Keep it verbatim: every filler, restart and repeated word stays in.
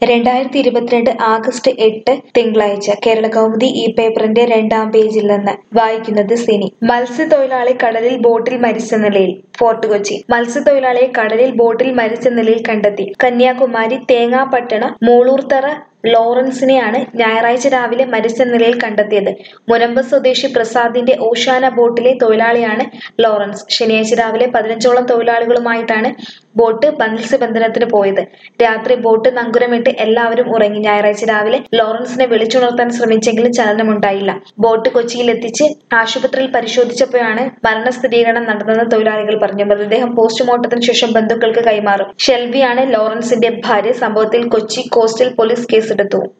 രണ്ടായിരത്തി ഇരുപത്തിരണ്ട് ആഗസ്റ്റ് എട്ട് തിങ്കളാഴ്ച കേരളകൗമുദി ഈ പേപ്പറിന്റെ രണ്ടാം പേജിൽ നിന്ന് വായിക്കുന്നത് സിനി. മത്സ്യത്തൊഴിലാളി കടലിൽ ബോട്ടിൽ മരിച്ച നിലയിൽ. ഫോർട്ട് കൊച്ചി. മത്സ്യത്തൊഴിലാളിയെ കടലിൽ ബോട്ടിൽ മരിച്ച നിലയിൽ കണ്ടെത്തി. കന്യാകുമാരി തേങ്ങാപ്പട്ടണം മൂളൂർത്തറ ലോറൻസിനെയാണ് ഞായറാഴ്ച രാവിലെ മരിച്ച നിലയിൽ കണ്ടെത്തിയത്. മുനമ്പം സ്വദേശി പ്രസാദിന്റെ ഓശാന ബോട്ടിലെ തൊഴിലാളിയാണ് ലോറൻസ്. ശനിയാഴ്ച രാവിലെ പതിനഞ്ചോളം തൊഴിലാളികളുമായിട്ടാണ് ബോട്ട് മത്സ്യബന്ധനത്തിന് പോയത്. രാത്രി ബോട്ട് നങ്കുരമിട്ട് എല്ലാവരും ഉറങ്ങി. ഞായറാഴ്ച രാവിലെ ലോറൻസിനെ വിളിച്ചുണർത്താൻ ശ്രമിച്ചെങ്കിലും ചലനമുണ്ടായില്ല. ബോട്ട് കൊച്ചിയിലെത്തിച്ച് ആശുപത്രിയിൽ പരിശോധിച്ചപ്പോഴാണ് മരണസ്ഥിരീകരണം നടന്നതെന്ന് തൊഴിലാളികൾ പറഞ്ഞു. മൃതദേഹം പോസ്റ്റ്മോർട്ടത്തിന് ശേഷം ബന്ധുക്കൾക്ക് കൈമാറും. ഷെൽവിയാണ് ലോറൻസിന്റെ ഭാര്യ. സംഭവത്തിൽ കൊച്ചി കോസ്റ്റൽ പോലീസ് കേസെടുത്തു.